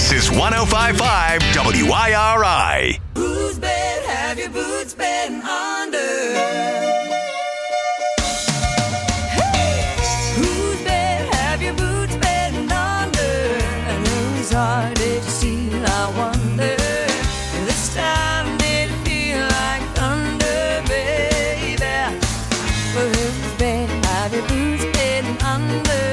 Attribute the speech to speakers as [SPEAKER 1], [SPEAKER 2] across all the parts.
[SPEAKER 1] This is 105.5 WIRI.
[SPEAKER 2] Whose bed have your boots been under? Whose bed have your boots been under? And whose heart did you steal, I wonder? This time did it feel like thunder, baby? Well, whose bed have your boots been under?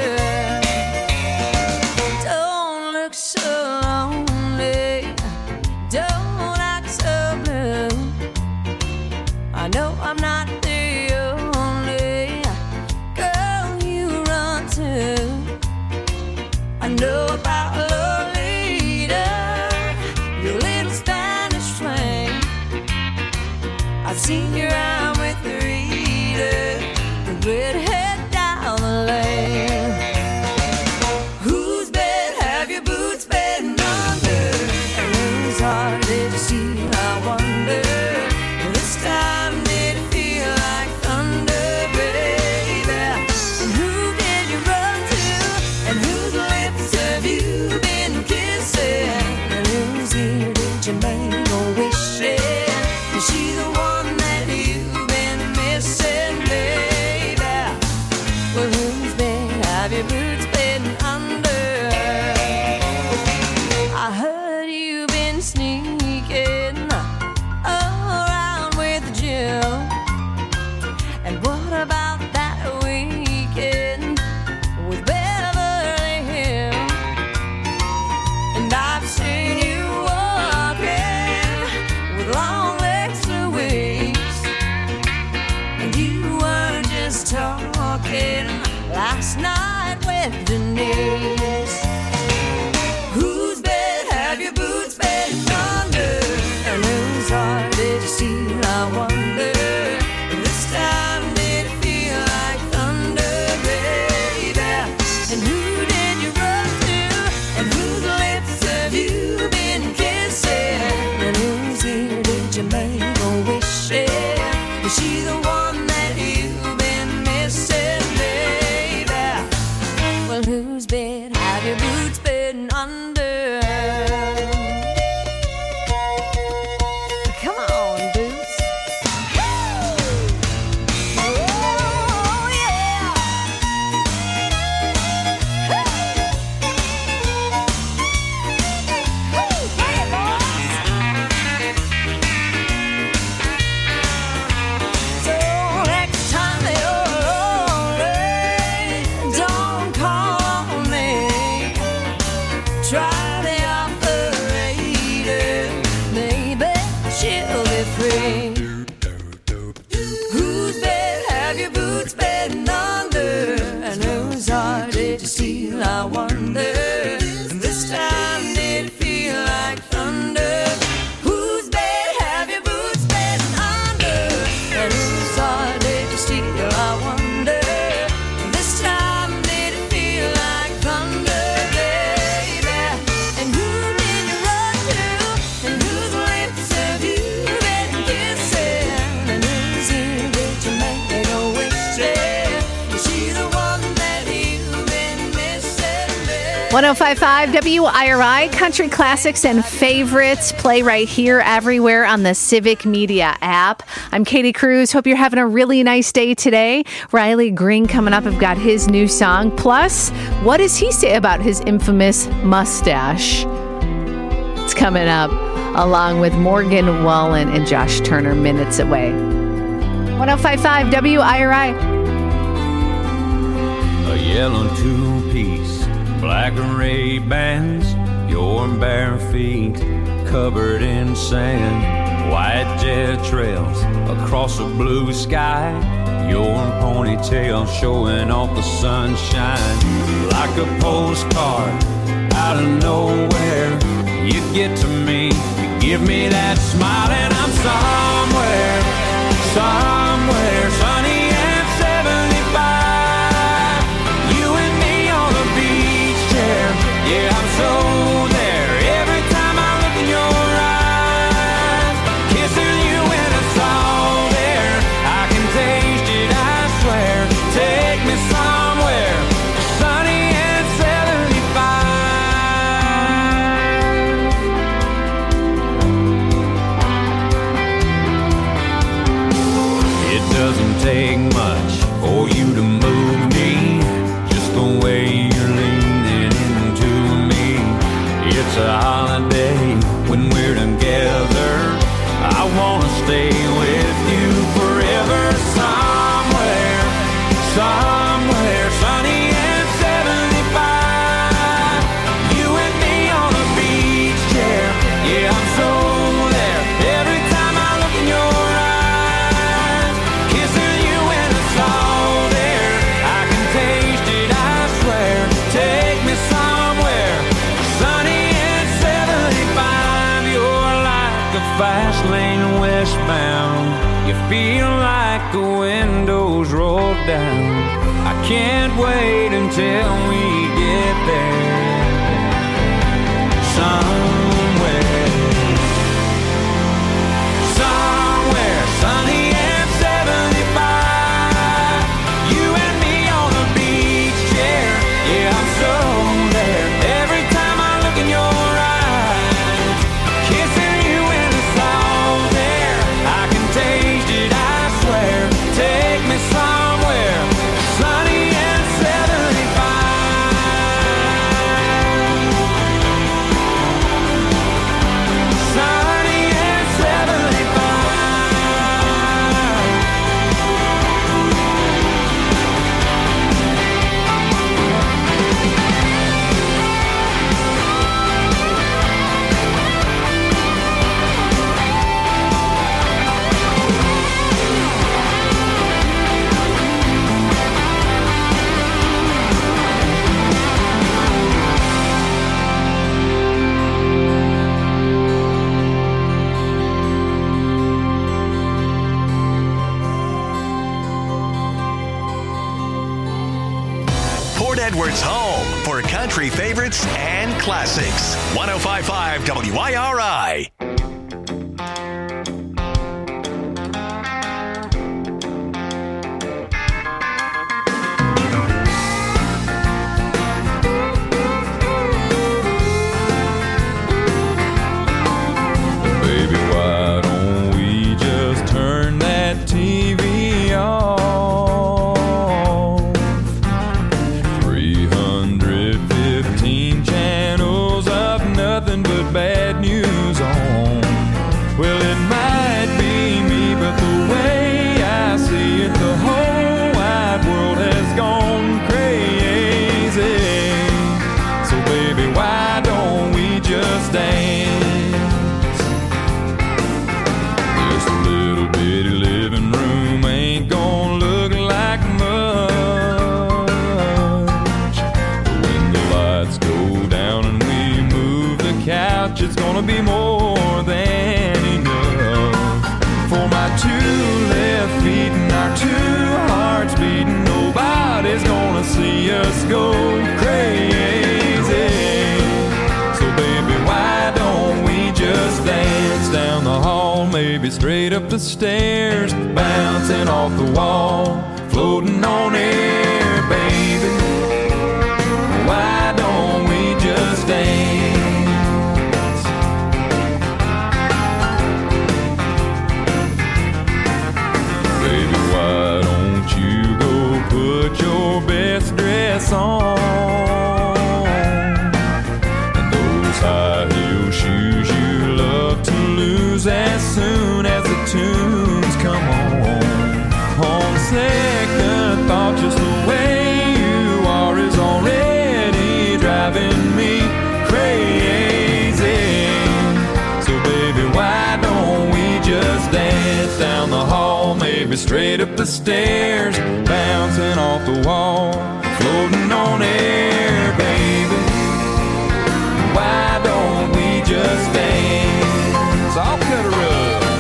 [SPEAKER 2] Don't look so lonely, don't act so blue. I know I'm not the only girl you run to. I know about Lolita, your little Spanish flame. I've seen you around with Rita, the redhead down the lane. Whose bed have your boots been under? And whose heart did you steal, I wonder? This time did it feel like thunder, baby? And who did you run to? And whose lips have you been kissing? And whose ear did you make a wish in? Is she the one that you've been missing, baby? Well, whose bed have your boots been under? I heard you've been sneaking around with Jill. And what about that weekend with Beverly Hills? And I've seen you walking with long legs Louise. And you were just talking last night with Denise. Whose bed have your boots been under? And whose heart did you steal, I wonder? This time did it feel like thunder, baby? And who did you run to? And whose lips have you been kissing? And whose ear did you make a wish in? Is she the one that you've been missing, baby? Well, whose bed have your boots been under? Come on, boots. Oh, yeah. Hey, boys. So next time you're lonely, don't call me. Try the operator, maybe she'll be free. Whose bed have your boots been under? And whose heart did you steal, I wonder? And this time did it feel like thunder? Whose bed have your boots been under? And whose heart did you steal, I wonder? This time did it feel like thunder, baby? And who did you run to? And whose lips have you been kissing? And whose ear did you make a wish in? Is she the one that you've been missing, baby?
[SPEAKER 3] 105.5 WIRI, country classics and favorites play right here everywhere on the Civic Media app. I'm Katie Cruz. Hope you're having a really nice day today. Riley Green coming up. I've got his new song. Plus, what does he say about his infamous mustache? It's coming up along with Morgan Wallen and Josh Turner minutes away. 105.5 WIRI.
[SPEAKER 4] A yellow two-piece, black Ray-Bans, your bare feet covered in sand, white jet trails across a blue sky, your ponytail showing off the sunshine. Like a postcard out of nowhere, you get to me, you give me that smile, and I'm somewhere sunny and 75. You and me on the beach chair, yeah, I'm so there. Every time I look in your eyes, kissing you and it's all there. I can taste it, I swear. Take me somewhere sunny and 75. It's a holiday when we're together. I wanna stay with you forever. Somewhere sunny and 75. You and me on a beach chair. Yeah, I'm so there. Every time I look in your eyes, kissing you in the salt air. I can taste it, I swear. Take me somewhere sunny and 75. You're like a fast lane westbound. You feel like the windows roll down. I can't wait until we get there. Somewhere sunny and 75. You and me on a beach chair. Yeah, I'm so there. Every time I look in your eyes, kissing you in the salt air. I can taste it, I swear. Take me somewhere sunny and 75. Sunny and 75.
[SPEAKER 1] Port Edwards' home for country favorites and classics. 105.5 WIRI.
[SPEAKER 4] Baby, why don't we just turn that TV off? 315 channels of nothing but bad news on. Well, it might be me, but the way I see it, the whole wide world has gone crazy. So baby, why don't we just dance? This little bitty living room ain't gonna look like much. But when the lights go down and we move the couch, it's gonna be more than enough. For my two left feet and our two hearts beating, nobody's gonna see us go crazy. So baby, why don't we just dance down the hall, maybe straight up the stairs, bouncing off the wall, floating on air, baby. Why don't we just dance? Baby, why don't you go put your best dress on? And those high heel shoes you love to lose as soon as the tunes come on. On second thought, just the way you are is already driving me crazy. So baby, why don't we just dance down the hall, maybe straight up the stairs, bouncing off the wall, floating on air, baby. Why don't we just dance? I'll cut her up.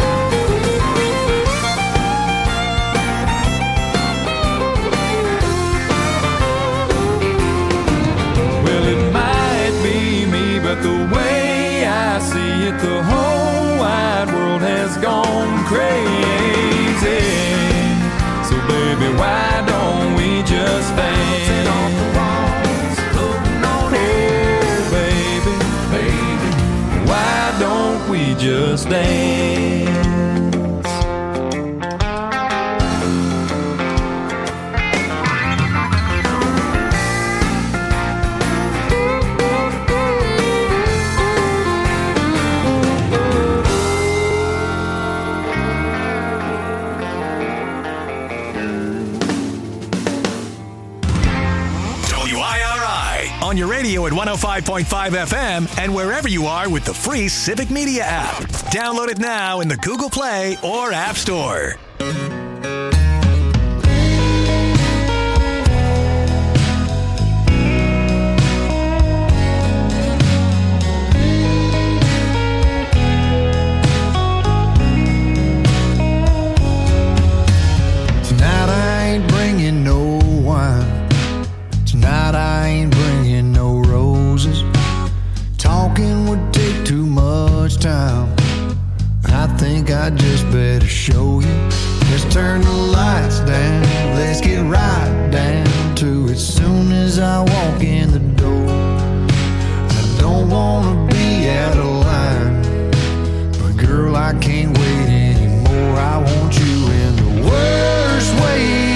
[SPEAKER 4] Well, it might be me, but the way I see it, the whole wide world has gone crazy. So baby, why don't we just dance? Off the walls, floating on air, baby, baby. Why don't we just dance?
[SPEAKER 1] radio at 105.5 FM and wherever you are with the free Civic Media app. Download it now in the Google Play or App Store.
[SPEAKER 5] Tonight I ain't bringing no wine. Tonight I ain't bringing no roses. Talking would take too much time. I think I just better show you. Let's turn the lights down. Let's get right down to it. Soon as I walk in the door, I don't wanna be out of line, but girl, I can't wait anymore. I want you in the worst way.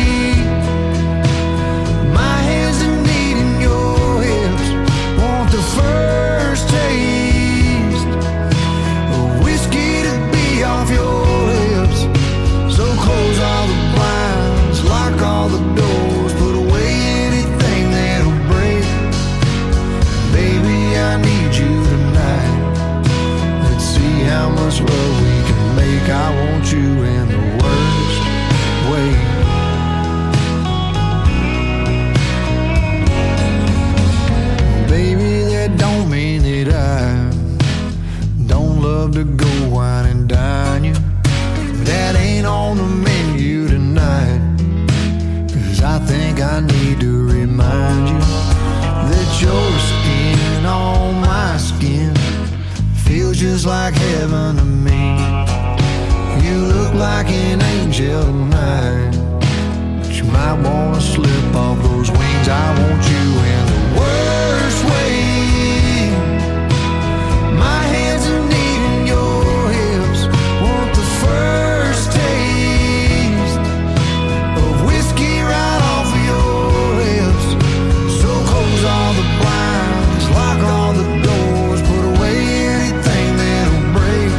[SPEAKER 5] My hands are needing your hips. Want the first taste of whiskey to be off your lips. So close all the blinds, lock all the doors, put away anything that'll break. Baby, I need you tonight. Let's see how much love we can make. I want you in the worst way. Baby, that don't mean that I don't love to go wine and dine you. That ain't on the menu tonight. 'Cause I think I need to remind you that your skin on my skin feels just like heaven to me. You look like an angel tonight, but you might wanna slip off those wings. I want you in the worst way. My hands are needing your hips. Want the first taste of whiskey right off of your lips. So close all the blinds, lock all the doors, put away anything that'll break.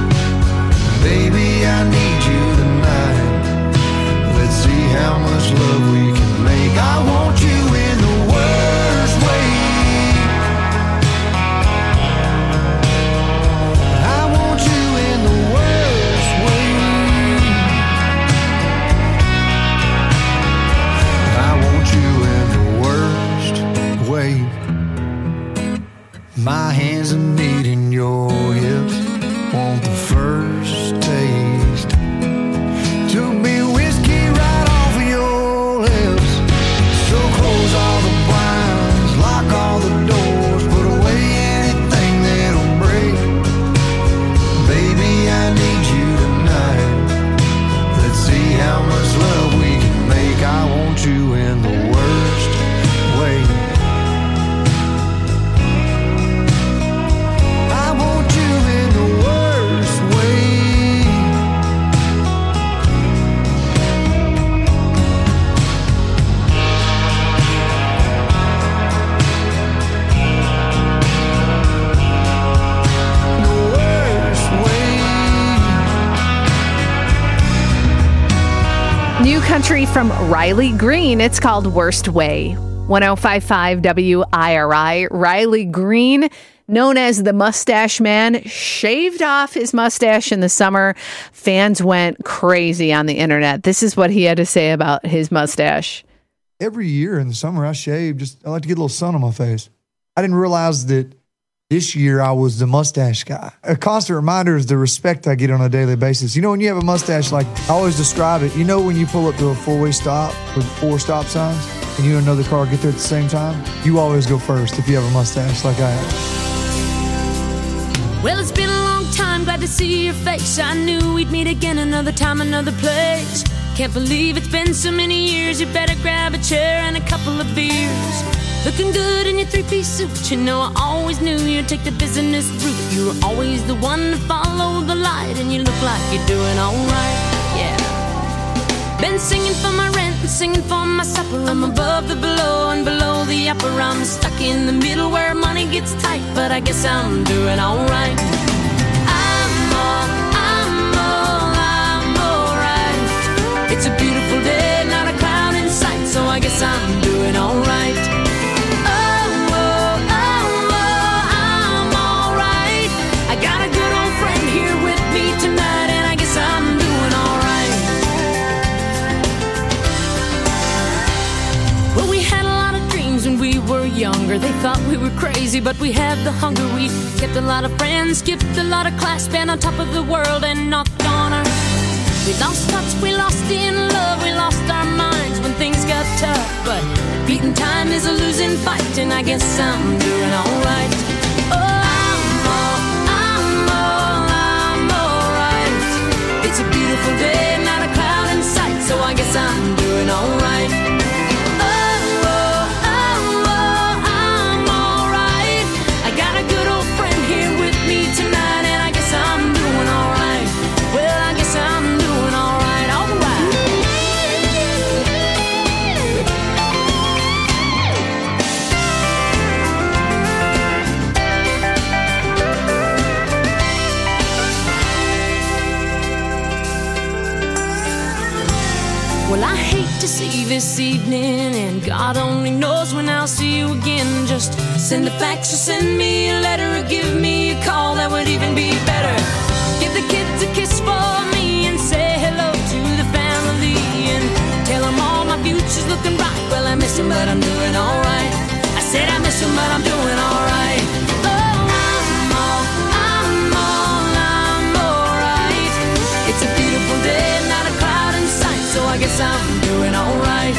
[SPEAKER 5] Baby, I need you tonight. Let's see how much love we can make. I want you in the worst way. I want you in the worst way. I want you in the worst way. My hands are needing your hips. Want the first taste to be whiskey right off of your lips. So close all the blinds, lock all the doors, put away anything that'll break. Baby, I need you tonight. Let's see how much love we can make. I want you in the worst way. I want you in the worst way. The worst way.
[SPEAKER 3] New country from Riley Green. It's called Worst Way. 105.5 WIRI. Riley Green, known as the Mustache Man, shaved off his mustache in the summer. Fans went crazy on the internet. This is what he had to say about his mustache.
[SPEAKER 6] Every year in the summer, I shave. I like to get a little sun on my face. I didn't realize that this year I was the mustache guy. A constant reminder is the respect I get on a daily basis. You know, when you have a mustache, like I always describe it, you know, when you pull up to a four-way stop with 4 stop signs and you and another car get there at the same time, you always go first if you have a mustache like I have.
[SPEAKER 2] Well, it's been a long time, glad to see your face. I knew we'd meet again another time, another place. Can't believe it's been so many years. You better grab a chair and a couple of beers. Looking good in your 3-piece suit. You know I always knew you'd take the business route. You were always the one to follow the light, and you look like you're doing alright, yeah. Been singing for my rent and singing for my supper. I'm above the below and below the upper. I'm stuck in the middle where money gets tight, but I guess I'm doing alright. I'm alright. It's a beautiful day, not a cloud in sight, so I guess I'm doing alright. Oh,
[SPEAKER 7] They thought we were crazy, but we had the hunger. We kept a lot of friends, skipped a lot of class, been on top of the world and knocked on our. We lost touch, we lost in love, we lost our minds when things got tough. But beating time is a losing fight, and I guess I'm doing alright. Oh, I'm alright. It's a beautiful day, not a cloud in sight, so I guess I'm doing alright. Tonight, and I guess I'm doing alright. Well, I guess I'm doing alright, alright. Well, I hate to see this evening, and God only knows when I'll see you again. Just send a fax or send me a letter or give me a call, that would even be better. Give the kids a kiss for me and say hello to the family, and tell them all my future's looking bright. Well, I miss them, but I'm doing alright. I said I miss them, but I'm doing alright. Oh, I'm alright. It's a beautiful day, not a cloud in sight, so I guess I'm doing alright.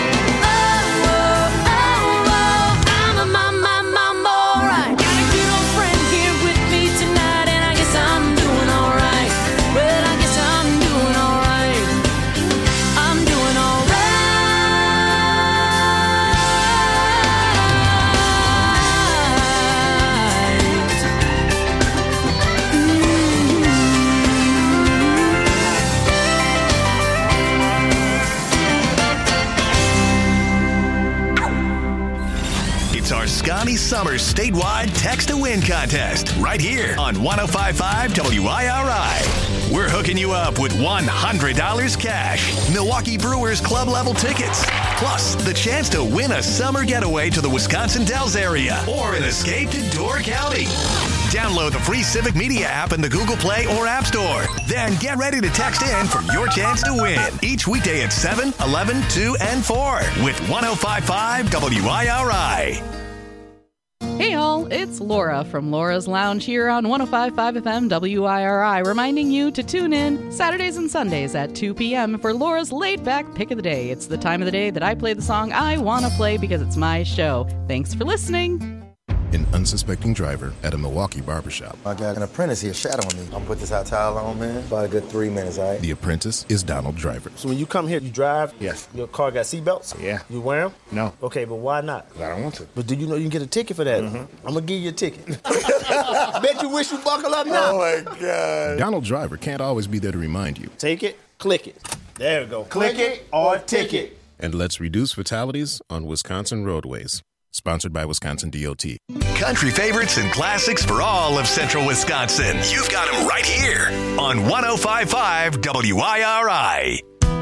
[SPEAKER 1] Scotty Summers statewide text to win contest right here on 105.5 WIRI. We're hooking you up with $100 cash, Milwaukee Brewers club level tickets, plus the chance to win a summer getaway to the Wisconsin Dells area or an escape to Door County. Download the free Civic Media app in the Google Play or App Store. Then get ready to text in for your chance to win each weekday at 7, 11, 2, and 4 with 105.5 WIRI.
[SPEAKER 8] Hey all, it's Laura from Laura's Lounge here on 105.5 FM WIRI, reminding you to tune in Saturdays and Sundays at 2 p.m. for Laura's laid-back pick of the day. It's the time of the day that I play the song I want to play because it's my show. Thanks for listening.
[SPEAKER 9] An unsuspecting driver at a Milwaukee barbershop.
[SPEAKER 10] I got an apprentice here shadowing me. I'm gonna put this hot towel on, man. About a good 3 minutes, all right?
[SPEAKER 9] The apprentice is Donald Driver.
[SPEAKER 11] So when you come here, you drive?
[SPEAKER 9] Yes.
[SPEAKER 11] Your car got seatbelts?
[SPEAKER 9] Yeah.
[SPEAKER 11] You wear them?
[SPEAKER 9] No.
[SPEAKER 11] Okay, but why not?
[SPEAKER 9] I don't want to.
[SPEAKER 11] But do you know you can get a ticket for that? Mm-hmm. I'm gonna give you a ticket. Bet you wish you buckle up now.
[SPEAKER 10] Oh my God.
[SPEAKER 9] Donald Driver can't always be there to remind you.
[SPEAKER 11] Take it, click it. There we go. Click it or ticket.
[SPEAKER 9] And let's reduce fatalities on Wisconsin roadways. Sponsored by Wisconsin DOT.
[SPEAKER 1] Country favorites and classics for all of Central Wisconsin. You've got them right here on 105.5 WIRI.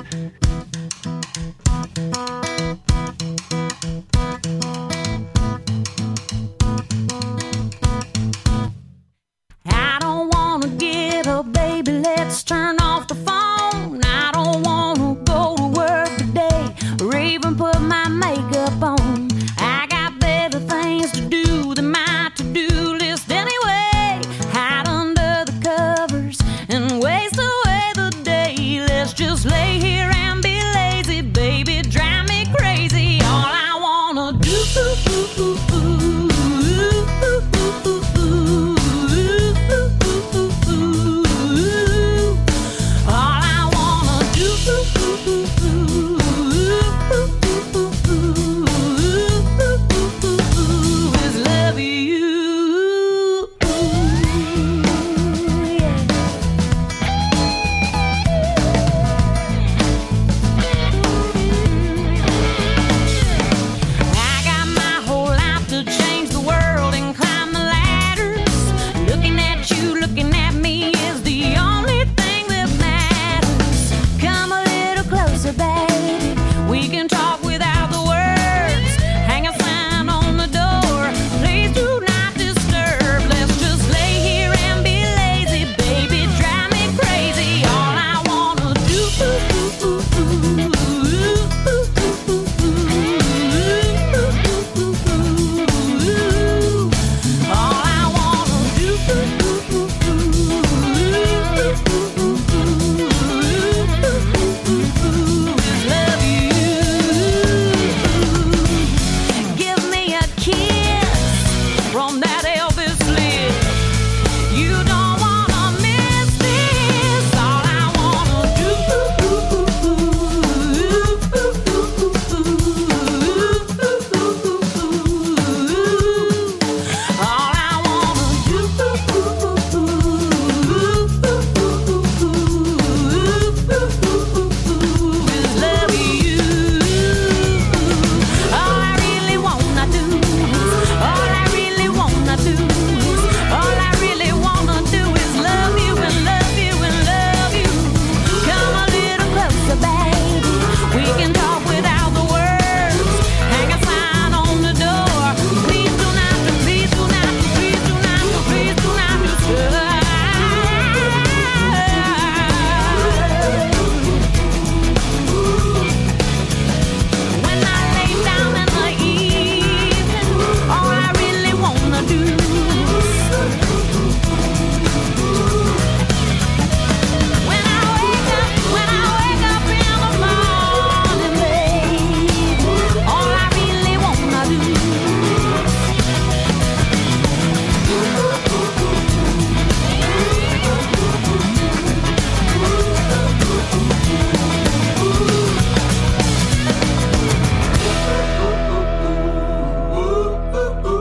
[SPEAKER 7] I don't want to get up, baby, let's turn off the phone. I don't want to go to work today or even put my makeup on. I got better things to do than my to-do list anyway. Hide under the covers and waste away the day. Let's just lay here and be lazy, baby, drive me crazy. All I wanna do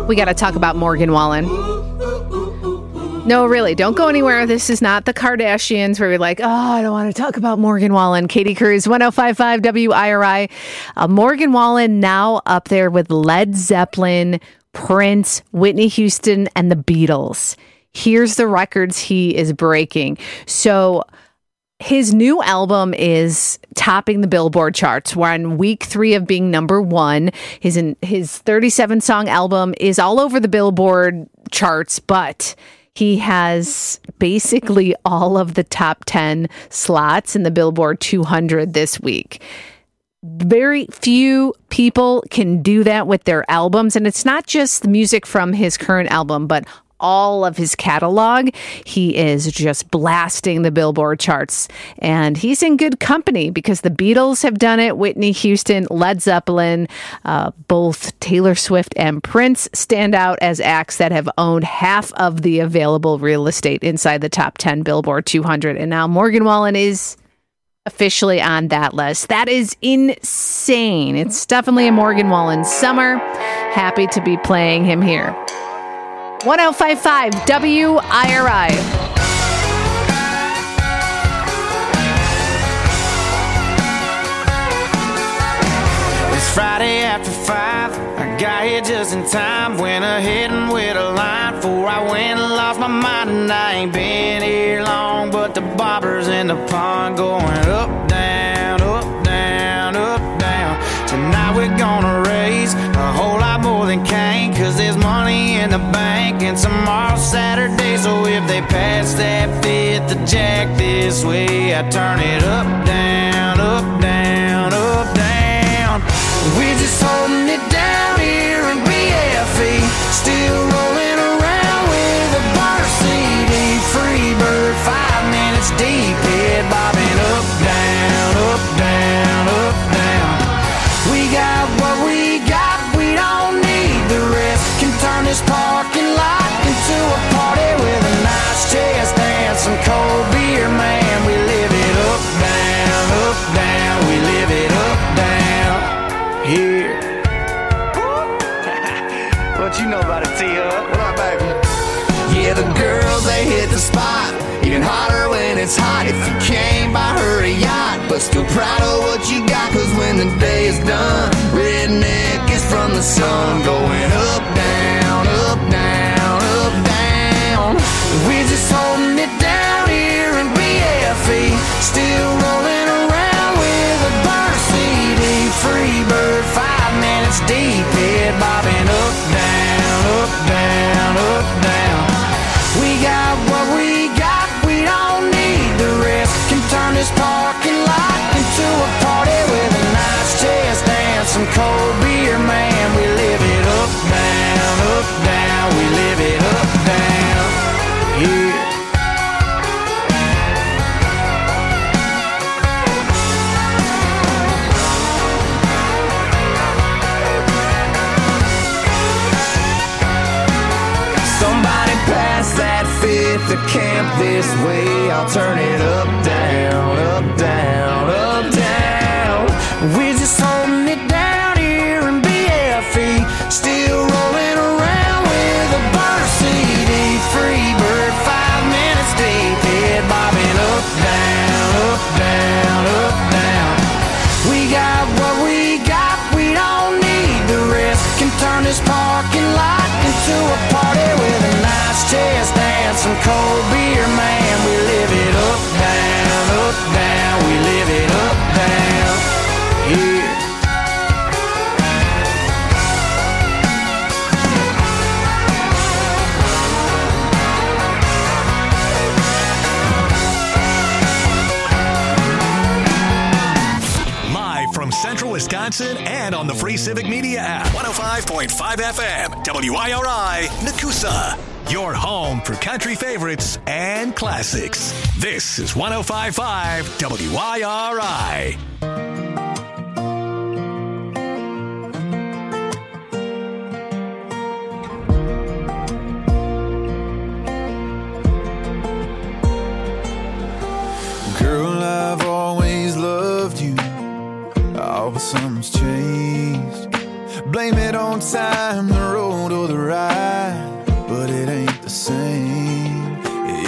[SPEAKER 3] we got to talk about Morgan Wallen. No, really, don't go anywhere. This is not the Kardashians where you're like, oh, I don't want to talk about Morgan Wallen. Katie Cruz, 105.5 WIRI. Morgan Wallen now up there with Led Zeppelin, Prince, Whitney Houston, and the Beatles. Here's the records he is breaking. So his new album is topping the Billboard charts. We're on week 3 of being number 1. His 37-song album is all over the Billboard charts, but he has basically all of the top 10 slots in the Billboard 200 this week. Very few people can do that with their albums. And it's not just the music from his current album, but all of his catalog. He is just blasting the Billboard charts. And he's in good company because the Beatles have done it, Whitney Houston, Led Zeppelin, both Taylor Swift and Prince stand out as acts that have owned half of the available real estate inside the top 10 Billboard 200. And now Morgan Wallen is officially on that list. That is insane. It's definitely a Morgan Wallen summer. Happy to be playing him here. 105.5 WIRI.
[SPEAKER 12] It's Friday after 5. I got here just in time. Went ahead and with a line before I went and lost my mind. And I ain't been here long, but the bobbers in the pond going up, down, up, down, up, down. Tonight we're gonna raise a whole lot more than Kane, 'cause there's money in the bank and tomorrow's Saturday. So if they pass that fifth, the jack this way, I turn it up, down, up, down, up, down. We're just holding it down here in BFE, still rolling around with a bar CD. Free bird, 5 minutes deep, head bobbing up, down, up, down, up, down. We got what we got, we don't need the rest. Can turn this parking lot into a party with a nice chest and some cold beer, man. We live it up, down, we live it up, down here. What you know about it, T-Hub? What up, baby? Yeah, the girls, they hit the spot. Even hotter when it's hot. If you can't buy her a yacht, but still proud of what you got. 'Cause when the day is done, redneck is from the sun. Going up, down, up, down, up, down. We're just holding it down here in BFE, still rolling around with a burn CD. Free bird, 5 minutes deep, head bobbing up, down, up, down, up, down. We got what we got, we don't need the rest. Can turn this parking lot into a party with a nice chest and some cold beer, man. We live it up, down, we live it up, down here. Somebody pass that fifth to camp this way. I'll turn it up, down, up, down, up, down. We're just holding it down here in BFE, still rolling around with a burn CD. Free bird, 5 minutes deep, head bobbing up, down, up, down, up, down. We got what we got, we don't need the rest. Can turn this parking lot into a party with a nice chest and some cold beer, man. We live it up, down, we live it up, down here.
[SPEAKER 1] Live from Central Wisconsin and on the free Civic Media app. 105.5 FM, WIRI, Nakusa. Your home for country favorites and classics. This is 105.5 WIRI.
[SPEAKER 13] Girl, I've always loved you. Oh, but something's changed. Blame it on time, the road, or the ride.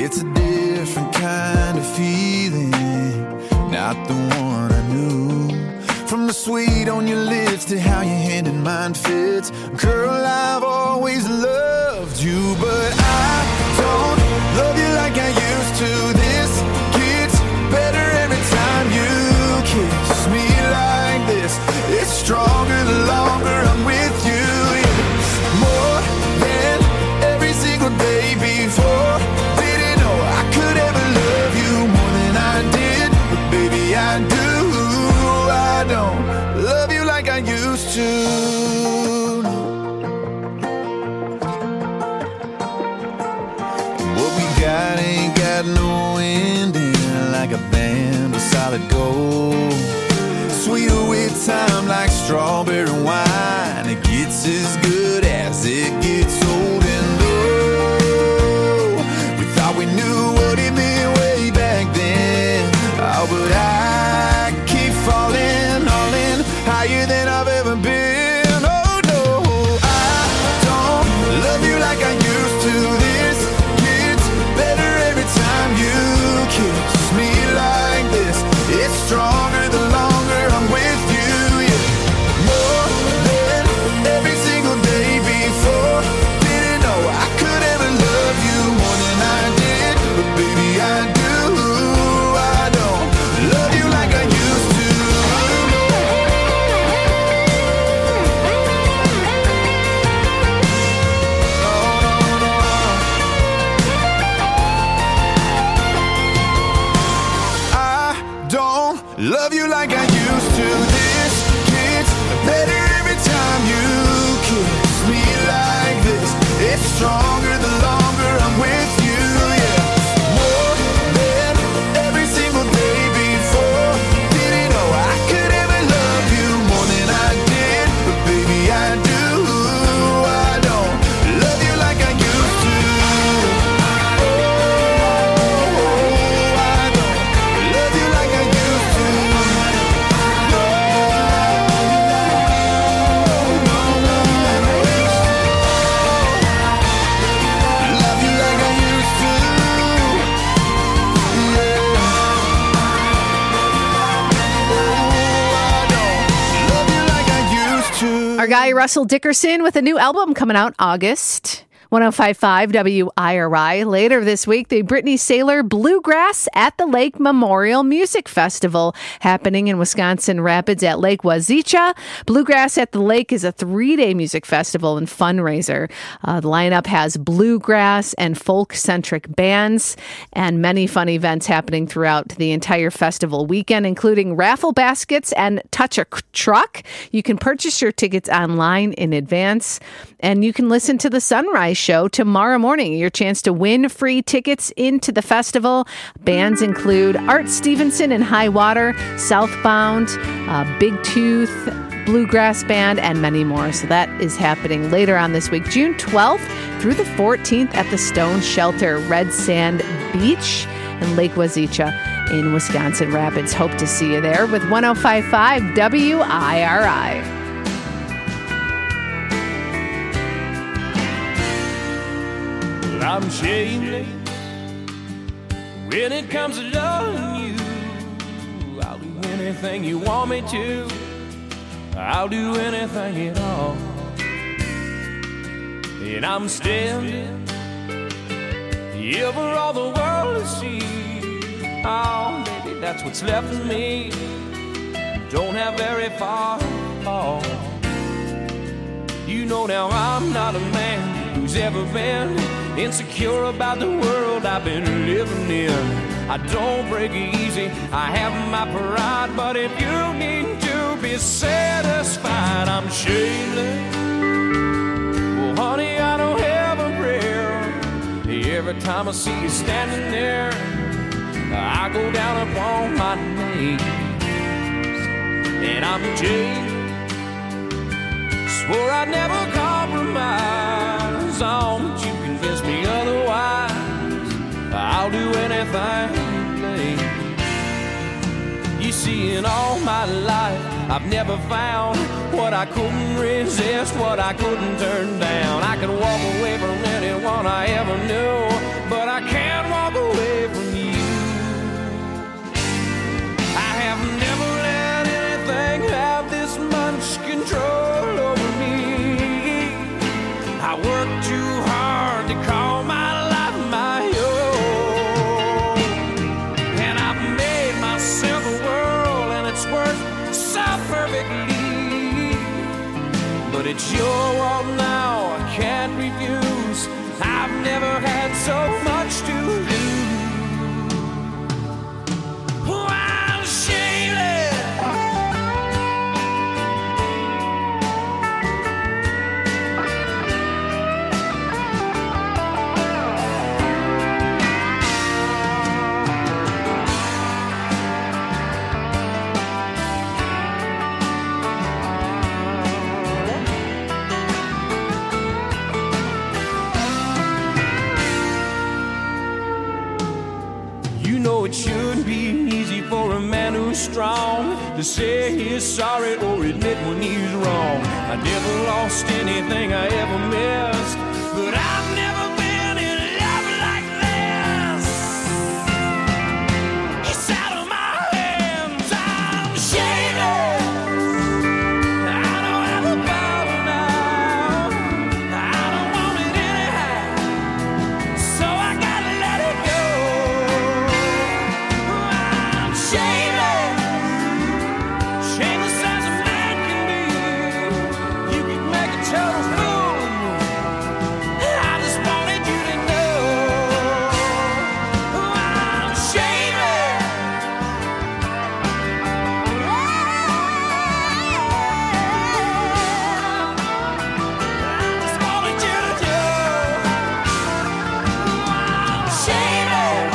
[SPEAKER 13] It's a different kind of feeling, not the one I knew. From the sweet on your lips to how your hand in mine fits. Girl, I've always loved you, but I don't love you like I used to. This gets better every time you kiss me like this. It's stronger the longer I'm with you. Yeah. More than every single day before. Didn't know I could ever love you more than I did, but baby I do. I don't love you like I used to. What we got ain't got no ending, like a band of solid gold. Sweeter with time like strawberry wine. It gets as good as it gets old. And oh, we thought we knew what it meant way back then. Oh, but I keep falling, all in, higher than I've ever been. Oh no, I don't love you like I used to. This gets better every time you kiss me like this. It's stronger the longer I'm with you. Yeah. More than every single day before. Didn't know I could ever love you more than I did, but baby I do. I don't love you like I used to. Love you like I used to. This gets better every time you kiss me like this. It's stronger the longer I'm with you. Yeah. More than every single day before. Didn't know I could ever love you more than I did, but baby I do. I don't love you like I used to.
[SPEAKER 3] Our guy Russell Dickerson with a new album coming out August. 105.5 WIRI. Later this week, the Brittany Saylor Bluegrass at the Lake Memorial Music Festival happening in Wisconsin Rapids at Lake Wazeecha. Bluegrass at the Lake is a 3-day music festival and fundraiser. The lineup has bluegrass and folk-centric bands and many fun events happening throughout the entire festival weekend, including raffle baskets and touch a truck. You can purchase your tickets online in advance, and you can listen to the sunrise show tomorrow morning. Your chance to win free tickets into the festival. Bands include Art Stevenson and High Water, Southbound, Big Tooth, Bluegrass Band, and many more. So that is happening later on this week, June 12th through the 14th at the Stone Shelter, Red Sand Beach in Lake Wazeecha in Wisconsin Rapids. Hope to see you there with 105.5 WIRI.
[SPEAKER 4] I'm shameless when it comes to loving you. I'll do anything you want me to. I'll do anything at all. And I'm standing here for all the world to see. Oh, baby, that's what's left of me. Don't have very far to fall. You know now I'm not a man who's ever been insecure about the world I've been living in. I don't break easy, I have my pride, but if you need to be satisfied, I'm shameless. Well, honey, I don't have a prayer. Every time I see you standing there, I go down upon my knees. And I'm jaded, swore I'd never compromise on, but you convinced me otherwise. I'll do anything you please. You see, in all my life, I've never found what I couldn't resist, what I couldn't turn down. I could walk away from anyone I ever knew, but I can't walk away it's your world now, I can't refuse. I've never had so much to lose. Oh, I'm shameless. It shouldn't be easy for a man who's strong to say he's sorry or admit when he's wrong. I never lost anything I ever missed, but I've never been in love like this. It's out of my hands, I'm shameless. I don't have a bottle now, I don't want it anyhow, so I gotta let it go. Shameless as a man can be. You can make a total fool of me. I just wanted you to know I'm shameless. I just wanted you to know I'm shameless.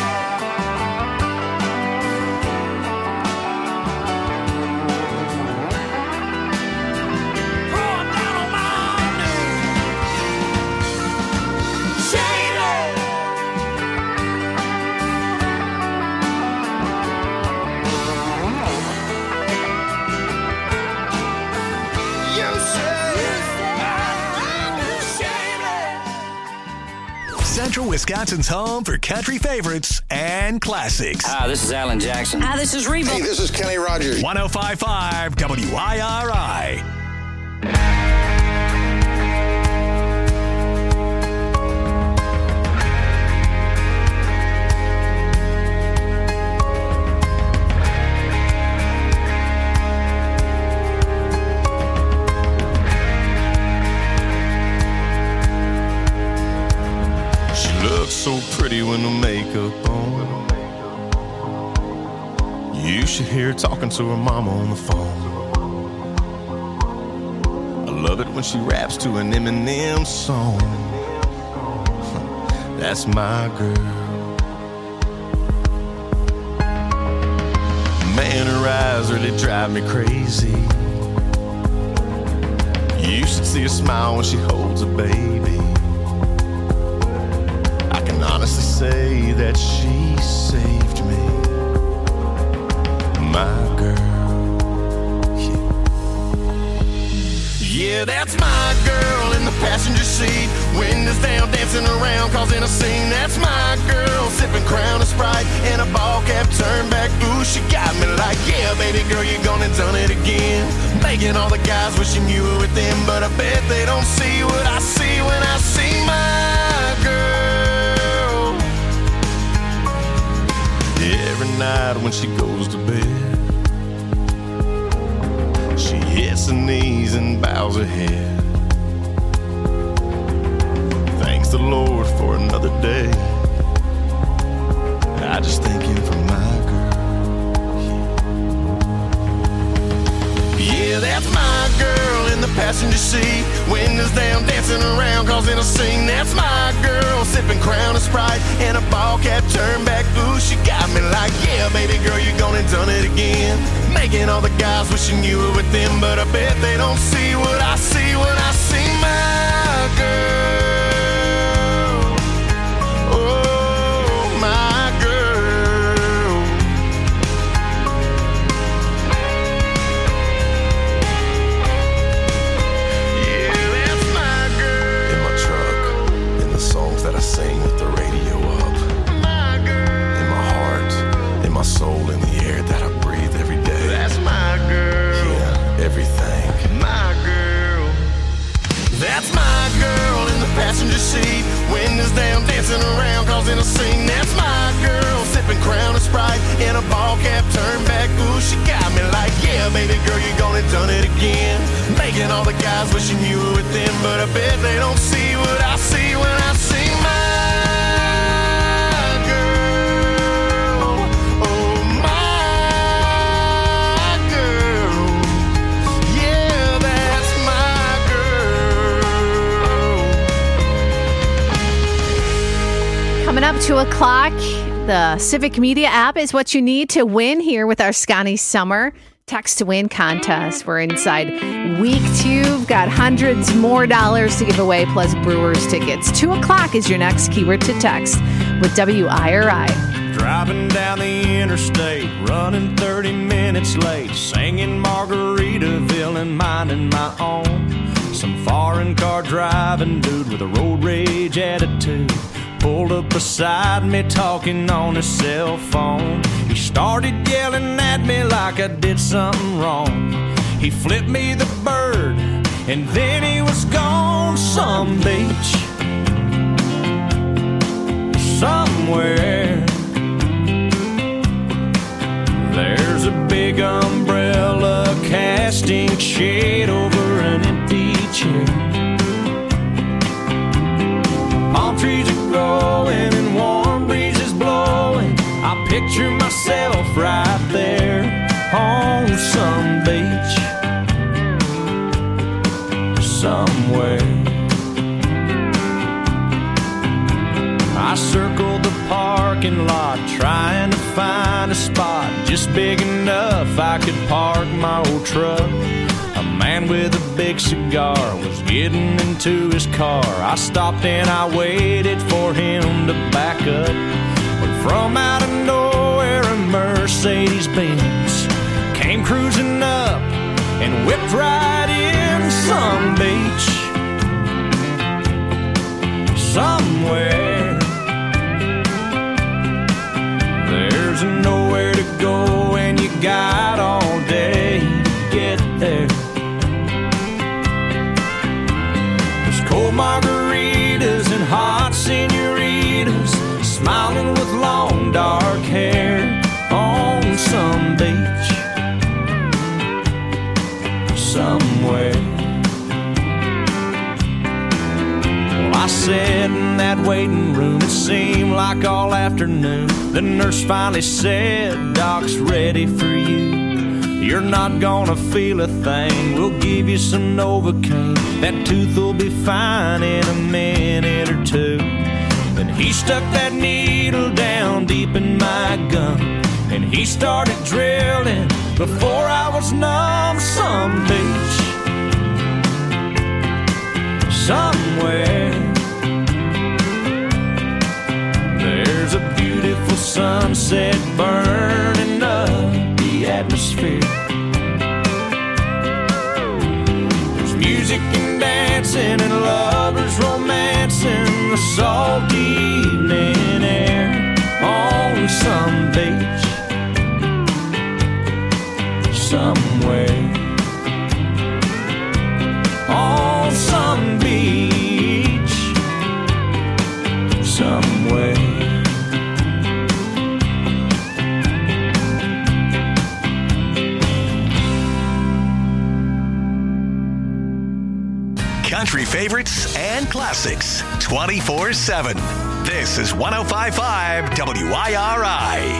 [SPEAKER 1] Central Wisconsin's home for country favorites and classics.
[SPEAKER 14] Hi, this is Alan Jackson.
[SPEAKER 15] Hi, this is Reba.
[SPEAKER 16] Hey, this is Kenny Rogers.
[SPEAKER 1] 105.5 WIRI.
[SPEAKER 17] So pretty when the makeup on. You should hear her talking to her mama on the phone. I love it when she raps to an Eminem song. That's my girl. Man, her eyes really drive me crazy. You should see her smile when she holds a baby. Honestly say that she saved me, my girl. Yeah, that's my girl in the passenger seat, windows down, dancing around, causing a scene. That's my girl, sipping Crown and Sprite and a ball cap turned back. Ooh, she got me like, yeah, baby girl, you gone and done it again. Making all the guys wishing you were with them, but I bet they don't see what I see when I see my girl. Every night when she goes to bed, she hits her knees and bows her head. Thanks the Lord for another day. I just thank him for my girl. Yeah, that's my girl in the passenger seat, windows down, dancing around, causing a scene. That's my girl, sipping Crown and Sprite and a ball cap turned back. Ooh, she got me like, yeah, baby girl, you gone and done it again. Making all the guys wishing you were with them, but I bet they don't see what I see when I see my girl. Oh, my girl. Yeah, that's my girl. In my truck, in the songs that I sing with the radio up. My girl. In my heart, in my soul, in the air that I breathe every day. That's my girl. Yeah, everything. My girl. That's my girl in the passenger seat, windows down, dancing around, causing a scene. That's my girl, sipping Crown and Sprite in a ball ball cap turned back. Ooh, she got me like, yeah, baby girl, you gonna done it again. Making all the guys wishing you were with them, but I bet they don't see what I see when I see my girl. Oh, my girl. Yeah, that's my girl.
[SPEAKER 3] Coming up 2 o'clock, the Civic Media app is what you need to win here with our Scotty Summer Text to Win contest. We're inside week 2. Got hundreds more dollars to give away, plus Brewers tickets. 2 o'clock is your next keyword to text with WIRI.
[SPEAKER 4] Driving down the interstate, running 30 minutes late, singing Margaritaville and minding my own. Some foreign car driving dude with a road rage attitude pulled up beside me talking on his cell phone. He started yelling at me like I did something wrong. He flipped me the bird and then he was gone. Some beach somewhere, there's a big umbrella casting shade over an empty chair. Palm trees are growing and warm breezes blowing. I picture myself right there on some beach somewhere. I circled the parking lot trying to find a spot just big enough I could park my old truck. A man with a big cigar was getting into his car. I stopped and I waited for him to back up. But from out of nowhere a Mercedes-Benz came cruising up and whipped right in. Some beach somewhere, there's nowhere to go and you got all day to get there. There's cold margaritas and hot senoritas smiling with long dark hair on some beach somewhere. Well, I sat in that waiting room, it seemed like all afternoon. The nurse finally said, Doc's ready for you. You're not gonna feel a thing, we'll give you some Novocaine. That tooth will be fine in a minute or two. Then he stuck that needle down deep in my gum, and he started drilling before I was numb. Some beach somewhere, there's a beautiful sunset burning up the atmosphere. There's music and dancing and lovers romancing the salty evening air on some beach somewhere. On some beach somewhere.
[SPEAKER 1] Country favorites and classics 24/7. This is 105.5 WIRI.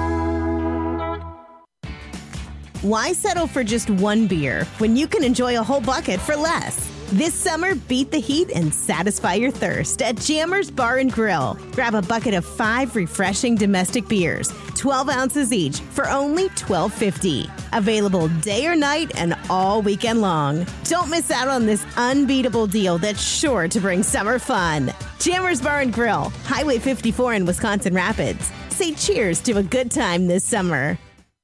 [SPEAKER 14] Why settle for just one beer when you can enjoy a whole bucket for less? This summer, beat the heat and satisfy your thirst at Jammers Bar and Grill. Grab a bucket of 5 refreshing domestic beers, 12 ounces each, for only $12.50. Available day or night and all weekend long. Don't miss out on this unbeatable deal that's sure to bring summer fun. Jammers Bar and Grill, Highway 54 in Wisconsin Rapids. Say cheers to a good time this summer.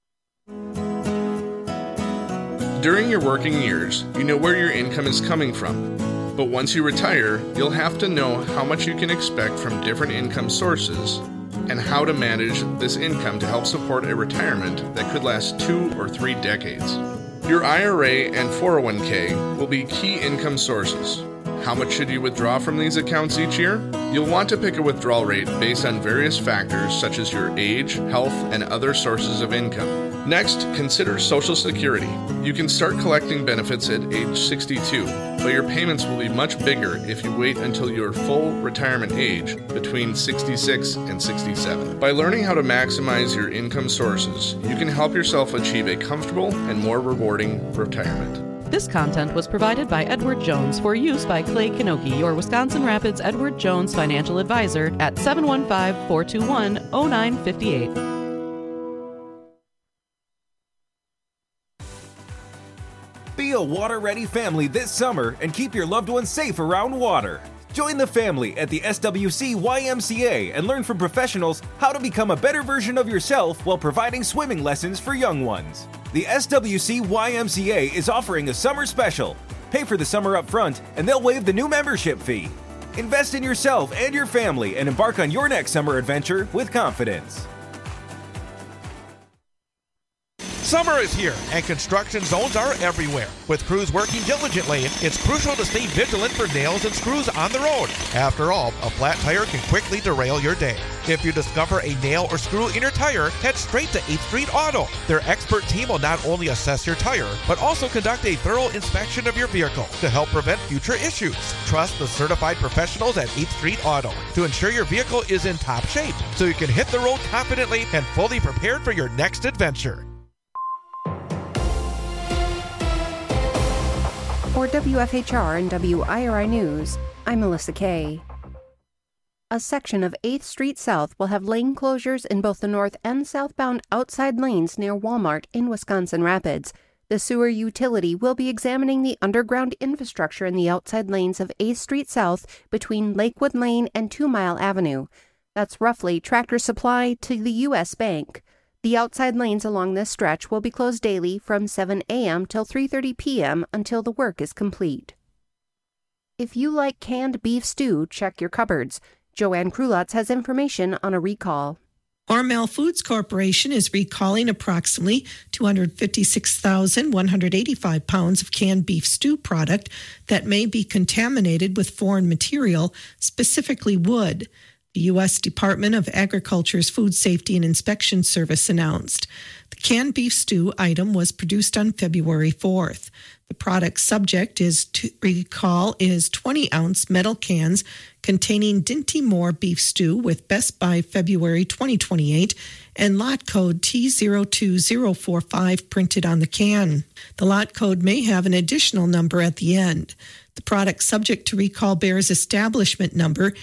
[SPEAKER 15] During your working years, you know where your income is coming from. But once you retire, you'll have to know how much you can expect from different income sources and how to manage this income to help support a retirement that could last 2 or 3 decades. Your IRA and 401k will be key income sources. How much should you withdraw from these accounts each year? You'll want to pick a withdrawal rate based on various factors such as your age, health, and other sources of income. Next, consider Social Security. You can start collecting benefits at age 62, but your payments will be much bigger if you wait until your full retirement age between 66 and 67. By learning how to maximize your income sources, you can help yourself achieve a comfortable and more rewarding retirement.
[SPEAKER 8] This content was provided by Edward Jones for use by Clay Kinoki, your Wisconsin Rapids Edward Jones financial advisor at 715-421-0958.
[SPEAKER 16] Be a water-ready family this summer and keep your loved ones safe around water. Join the family at the SWC YMCA and learn from professionals how to become a better version of yourself while providing swimming lessons for young ones. The SWC YMCA is offering a summer special. Pay for the summer up front and they'll waive the new membership fee. Invest in yourself and your family and embark on your next summer adventure with confidence.
[SPEAKER 18] Summer is here, and construction zones are everywhere. With crews working diligently, it's crucial to stay vigilant for nails and screws on the road. After all, a flat tire can quickly derail your day. If you discover a nail or screw in your tire, head straight to 8th Street Auto. Their expert team will not only assess your tire, but also conduct a thorough inspection of your vehicle to help prevent future issues. Trust the certified professionals at 8th Street Auto to ensure your vehicle is in top shape, so you can hit the road confidently and fully prepared for your next adventure.
[SPEAKER 19] For WFHR and WIRI News, I'm Melissa Kay. A section of 8th Street South will have lane closures in both the north and southbound outside lanes near Walmart in Wisconsin Rapids. The sewer utility will be examining the underground infrastructure in the outside lanes of 8th Street South between Lakewood Lane and 2 Mile Avenue. That's roughly Tractor Supply to the U.S. Bank. The outside lanes along this stretch will be closed daily from 7 a.m. till 3:30 p.m. until the work is complete. If you like canned beef stew, check your cupboards. Joanne Krulotz has information on a recall.
[SPEAKER 20] Hormel Foods Corporation is recalling approximately 256,185 pounds of canned beef stew product that may be contaminated with foreign material, specifically wood. The U.S. Department of Agriculture's Food Safety and Inspection Service announced. The canned beef stew item was produced on February 4th. The product subject is 20-ounce metal cans containing Dinty Moore beef stew with Best by February 2028 and lot code T02045 printed on the can. The lot code may have an additional number at the end. The product subject to recall bears establishment number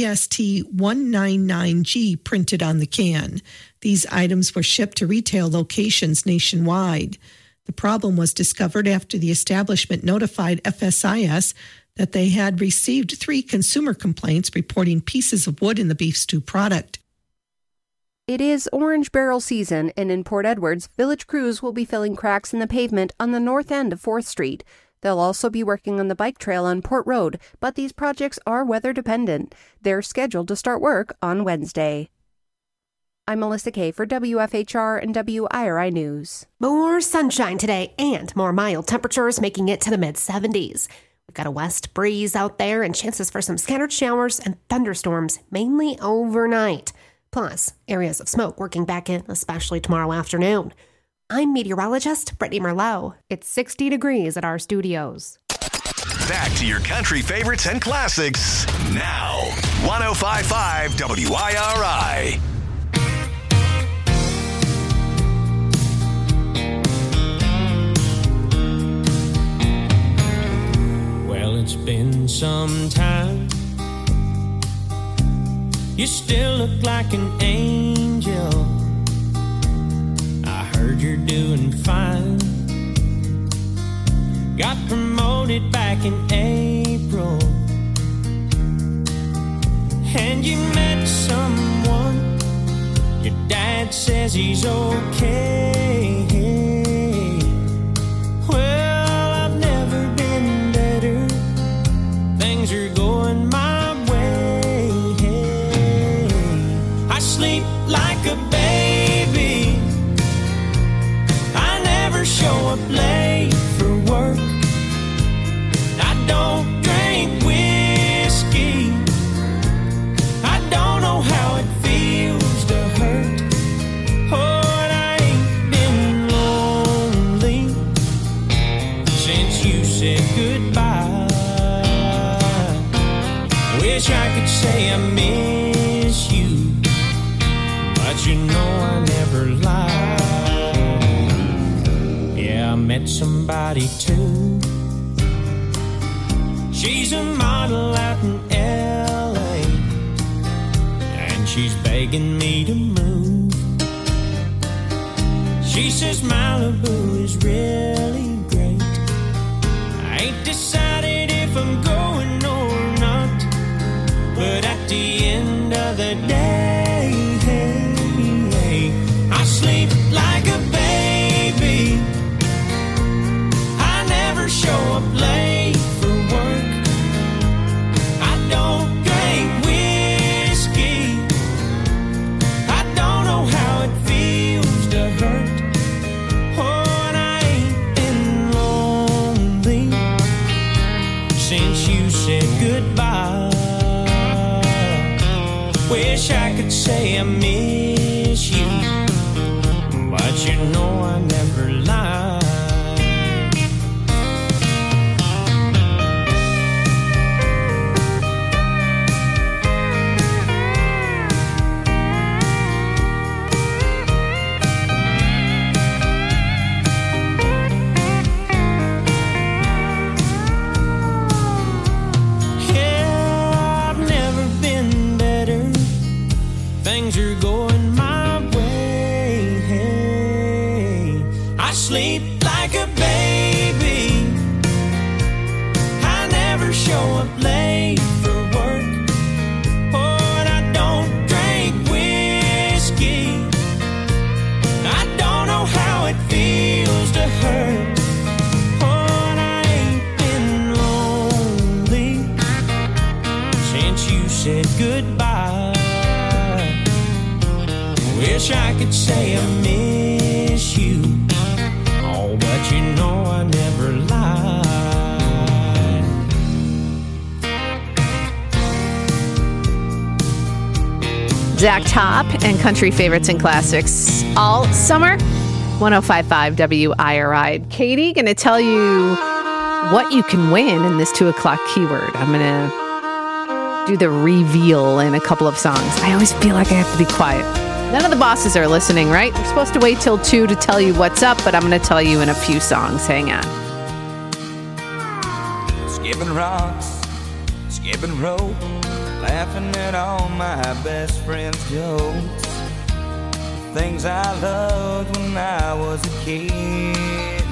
[SPEAKER 20] EST199G printed on the can. These items were shipped to retail locations nationwide. The problem was discovered after the establishment notified FSIS that they had received 3 consumer complaints reporting pieces of wood in the beef stew product.
[SPEAKER 19] It is orange barrel season, and in Port Edwards, village crews will be filling cracks in the pavement on the north end of 4th Street. They'll also be working on the bike trail on Port Road, but these projects are weather dependent. They're scheduled to start work on Wednesday. I'm Melissa Kay for WFHR and WIRI News.
[SPEAKER 21] More sunshine today and more mild temperatures making it to the mid-70s. We've got a west breeze out there and chances for some scattered showers and thunderstorms, mainly overnight. Plus, areas of smoke working back in, especially tomorrow afternoon. I'm meteorologist Brittany Merlot. It's 60 degrees at our studios.
[SPEAKER 1] Back to your country favorites and classics now. 105.5 WIRI.
[SPEAKER 4] Well, it's been some time. You still look like an angel. I heard you're doing fine. Got promoted back in April. And you met someone. Your dad says he's okay. Well, I've never been better. Things are going my way. I sleep like a baby. I never show up late for work. I don't drink whiskey.
[SPEAKER 12] you know I never lied. Yeah, I met somebody too. She's a model out in L.A. and she's begging me to move. She says Malibu is really great. I ain't decided if I'm going or not, but at the end of the day, I sleep like a baby. I never show up late for work. I don't drink whiskey. I don't know how it feels to hurt. Oh, and I ain't been lonely since you said goodbye. Wish I could say I miss you, but you know I never lied. Things are going my way. I sleep like a baby. I never show up late for work. Oh, and I don't drink whiskey. I don't know how it feels to hurt. Oh, and I ain't been lonely since you said goodbye. Wish I could say I miss you. Oh, but you know I never lied.
[SPEAKER 3] Zach Top and country favorites and classics all summer. 105.5 WIRI. Katie, going to tell you what you can win in this 2 o'clock keyword. I'm going to do the reveal in a couple of songs. I always feel like I have to be quiet. None of the bosses are listening, right? We're supposed to wait till 2 to tell you what's up, but I'm going to tell you in a few songs. Hang on.
[SPEAKER 5] Skipping rocks, skipping rope, laughing at all my best friends' jokes. Things I loved when I was a kid.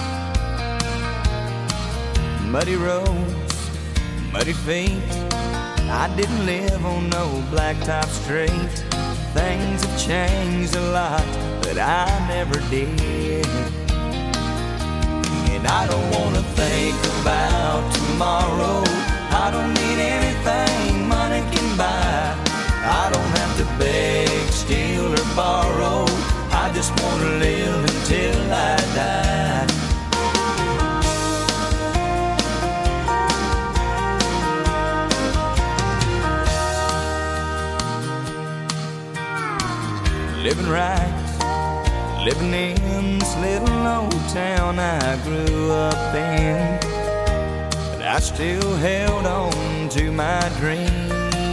[SPEAKER 5] Muddy roads, muddy feet. I didn't live on no blacktop street. Things have changed a lot, but I never did. And I don't wanna think about tomorrow. I don't need anything money can buy. I don't have to beg, steal, or borrow. I just wanna live until I die. Living right, living in this little old town I grew up in. But I still held on to my dreams.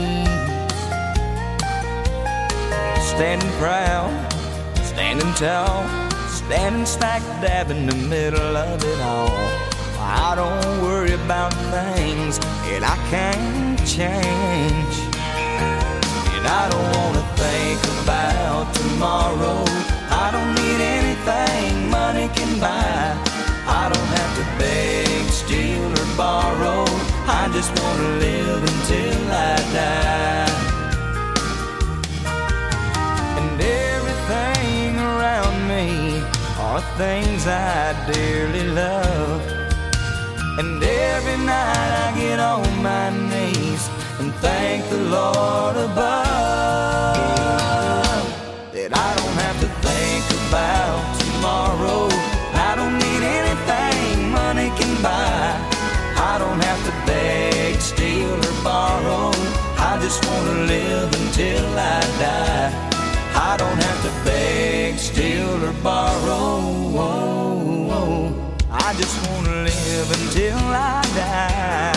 [SPEAKER 5] Standing proud, standing tall, standing smack dab in the middle of it all. I don't worry about things that I can't change. And I don't wanna think about tomorrow. I don't need anything money can buy. I don't have to beg, steal, or borrow. I just wanna live until I die. And everything around me are things I dearly love. And every night I get on my knees and thank the Lord above that I don't have to think about tomorrow. I don't need anything money can buy. I don't have to beg, steal, or borrow. I just want to live until I die. I don't have to beg, steal, or borrow. I just want to live until I die.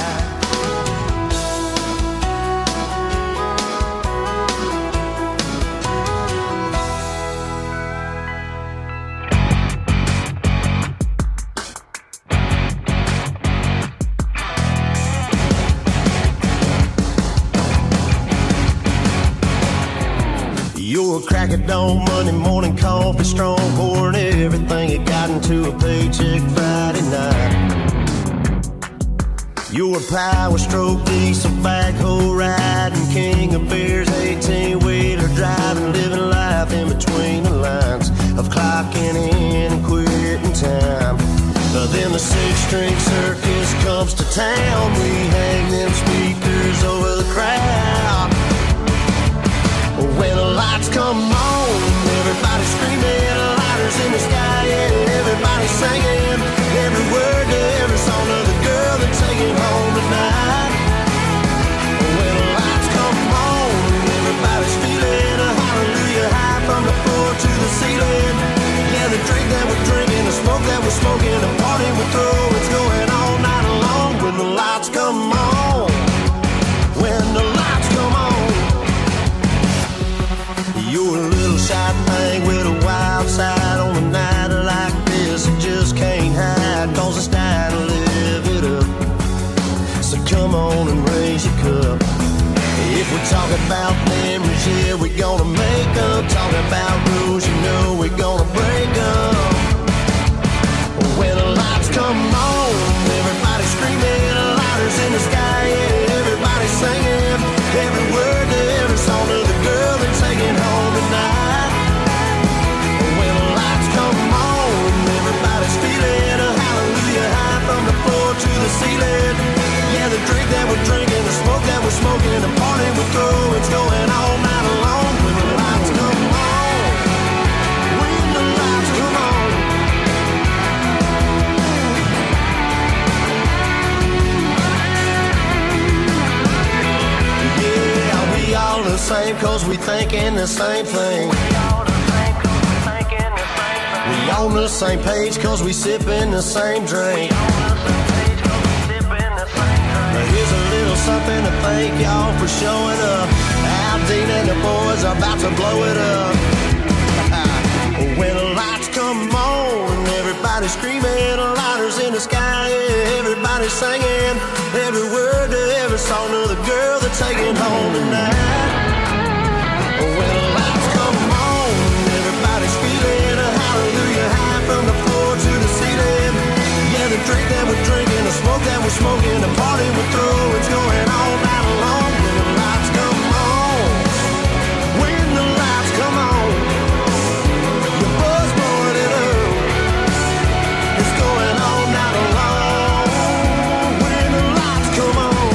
[SPEAKER 6] You're a crack of dawn, Monday morning coffee, strong pouring everything you got into a paycheck Friday night. You're a power stroke, diesel backhoe riding, king of beers, 18-wheeler driving, living life in between the lines of clocking in and quitting time. Then the six-string circus comes to town. We hang them speakers over the crowd. When the lights come on, everybody screaming, lighters in the sky, yeah, everybody singing every word to every song of the girl they're taking home tonight. When the lights come on, everybody's feeling a hallelujah high from the floor to the ceiling. Yeah, the drink that we're drinking, the smoke that we're smoking, the party we're throwing, it's going all night long. When the lights come on, when the lights come on. You're a little shy thing with a wild side on a night like this. You just can't hide, cause it's time to live it up. So come on and raise your cup. If we talk about memories, yeah, we're gonna make them. Talk about rules, you know we're gonna break them. When the lights come on, everybody screaming, lighters in the sky, yeah, everybody singing every word to every song of the girl they're taking home tonight. When the lights come on, everybody's feeling a hallelujah high from the floor to the ceiling. Yeah, the drink that we're drinking, the smoke that we're smoking, the party we're throwing, it's going all night long. When the lights come on, when the lights come on. Yeah, we all the same cause we thinking the same thing. We on the same page cause we sipping the same drink. Here's a little something to thank y'all for showing up. Aldine and the boys are about to blow it up. When the lights come on, everybody screaming, lighters in the sky, yeah, everybody singing every word to every song of the girl they're taking home tonight. When the lights come on, everybody's feeling a hallelujah high from the floor to the ceiling. Yeah, the drink that we're drinking, the smoke that we're smoking, the party we're throwing, it's going all night long. When the lights come on, when the lights come on, your buzz blowing it up, it's going all night long. When the lights come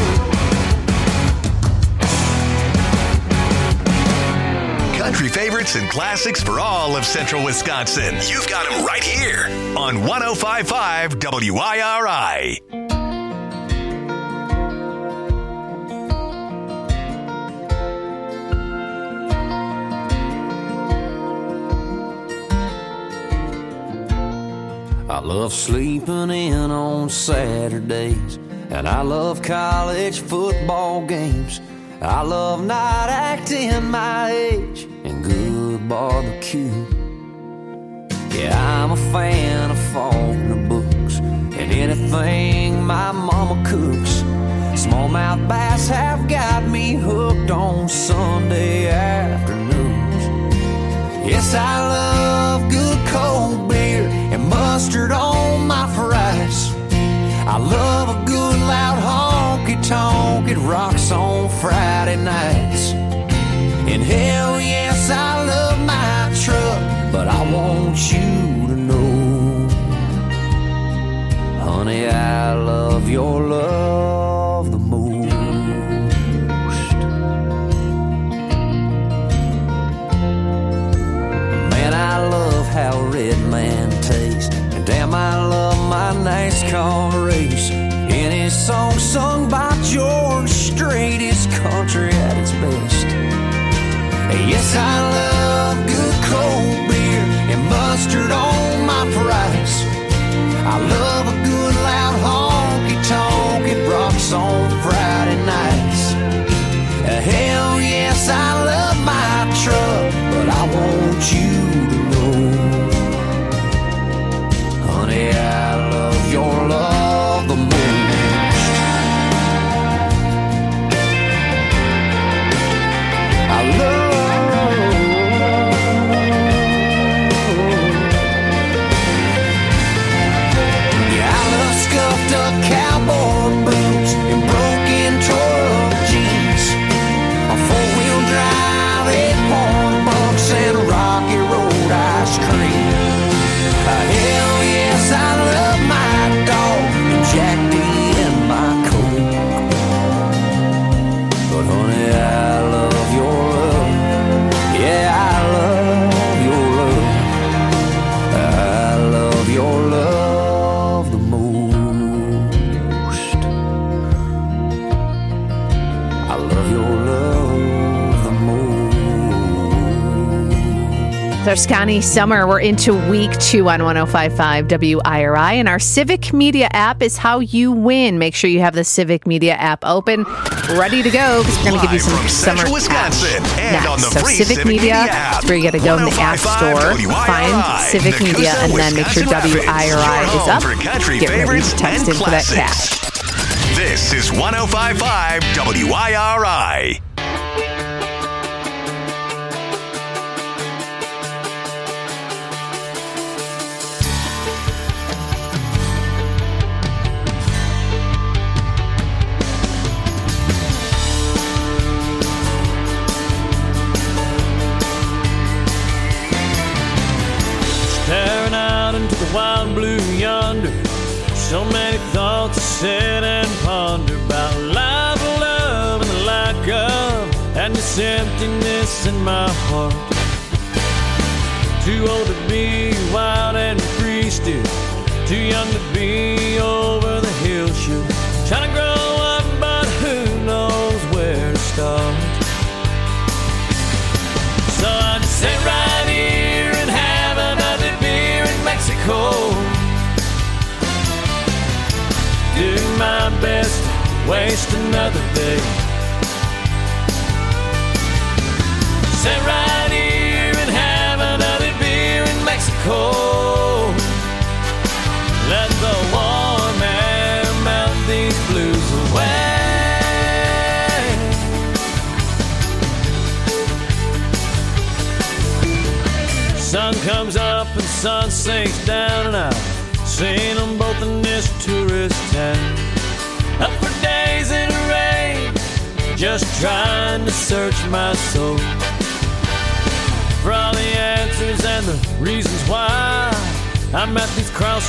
[SPEAKER 6] on.
[SPEAKER 1] Country favorites and classics for all of Central Wisconsin. You've got them right here on 105.5 WIRI.
[SPEAKER 4] I love sleeping in on Saturdays, and I love college football games. I love not acting my age and good barbecue. Yeah, I'm a fan of Faulkner books and anything my mama cooks. Smallmouth bass have got me hooked on Sunday afternoons. Yes, I love good cold beer and mustard on my fries. I love a good loud honky-tonk, it rocks on Friday nights. And hell yes, I love my truck, but I want you to know, honey, I love your love the most. Man, I love how Red Man tastes, and damn, I love my NASCAR race. Any song sung by George Strait is country at its best. Yes, I love good cold beer and mustard on my fries. I love a good loud honky-tonk, it rocks on Friday nights. Hell yes, I love my truck, but I want you to know, honey, I love your love the most. I love
[SPEAKER 3] with our Scotty Summer. We're into week 2 on 105.5 WIRI, and our Civic Media app is how you win. Make sure you have the Civic Media app open, ready to go, because we're going to give you some
[SPEAKER 1] from
[SPEAKER 3] summer
[SPEAKER 1] Central Wisconsin
[SPEAKER 3] cash
[SPEAKER 1] and
[SPEAKER 3] next.
[SPEAKER 1] on the
[SPEAKER 3] So
[SPEAKER 1] free
[SPEAKER 3] Civic Media,
[SPEAKER 1] app.
[SPEAKER 3] is where you got to go in the App
[SPEAKER 1] 105.5
[SPEAKER 3] Store,
[SPEAKER 1] WIRI,
[SPEAKER 3] find Civic
[SPEAKER 1] Nakusa,
[SPEAKER 3] Media, and then make sure
[SPEAKER 1] Wisconsin
[SPEAKER 3] WIRI
[SPEAKER 1] Rapids,
[SPEAKER 3] is
[SPEAKER 1] your
[SPEAKER 3] up.
[SPEAKER 1] home for country
[SPEAKER 3] Get ready
[SPEAKER 1] favorites
[SPEAKER 3] to text
[SPEAKER 1] and
[SPEAKER 3] in for that
[SPEAKER 1] classics.
[SPEAKER 3] cash.
[SPEAKER 1] This is 105.5 WIRI.
[SPEAKER 2] Staring out into the wild blue yonder, so many thoughts I sit and ponder about life, love, and the lack of, and this emptiness in my heart. Too old to be wild and free still, too young to be over the hill shoot. Trying to grow up, but who knows where to start. So I just sit right here and have another beer in Mexico. Do my best to waste another day. Sit right here and have another beer in Mexico. Let the warm air melt these blues away. Sun comes up and sun sinks down, and I've seen them both in this tourist town. Up for days in the rain, just trying to search my soul for all the answers and the reasons why I'm at these crossroads